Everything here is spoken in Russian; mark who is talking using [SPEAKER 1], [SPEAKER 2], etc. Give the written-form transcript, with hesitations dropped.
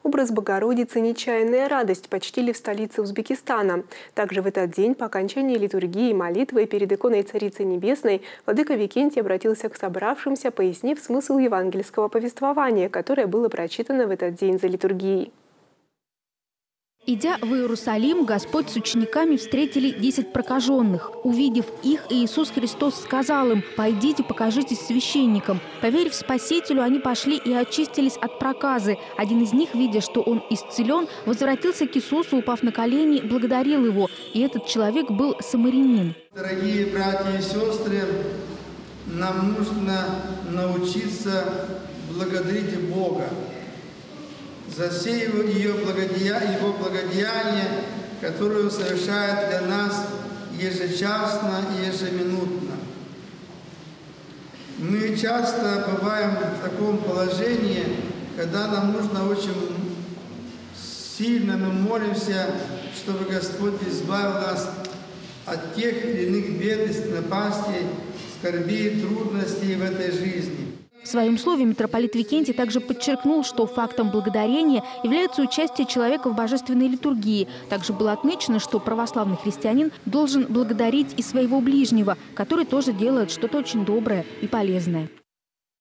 [SPEAKER 1] Образ Богородицы «Нечаянная радость» почтили в столице Узбекистана. Также в этот день, по окончании литургии и молитвы перед иконой Царицы Небесной, владыка Викентий обратился к собравшимся, пояснив смысл евангельского повествования, которое было прочитано в этот день за литургией.
[SPEAKER 2] Идя в Иерусалим, Господь с учениками встретили 10 прокаженных. Увидев их, Иисус Христос сказал им: «Пойдите, покажитесь священникам». Поверив Спасителю, они пошли и очистились от проказы. Один из них, видя, что он исцелен, возвратился к Иисусу, упав на колени, благодарил его. И этот человек был самарянин.
[SPEAKER 3] Дорогие братья и сестры, нам нужно научиться благодарить Бога за все Его благодеяния, которые Он совершает для нас ежечасно и ежеминутно. Мы часто бываем в таком положении, когда нам нужно очень сильно, мы молимся, чтобы Господь избавил нас от тех или иных бед, напастей, скорбей, трудностей в этой жизни.
[SPEAKER 2] В своем слове митрополит Викентий также подчеркнул, что фактом благодарения является участие человека в божественной литургии. Также было отмечено, что православный христианин должен благодарить и своего ближнего, который тоже делает что-то очень доброе и полезное.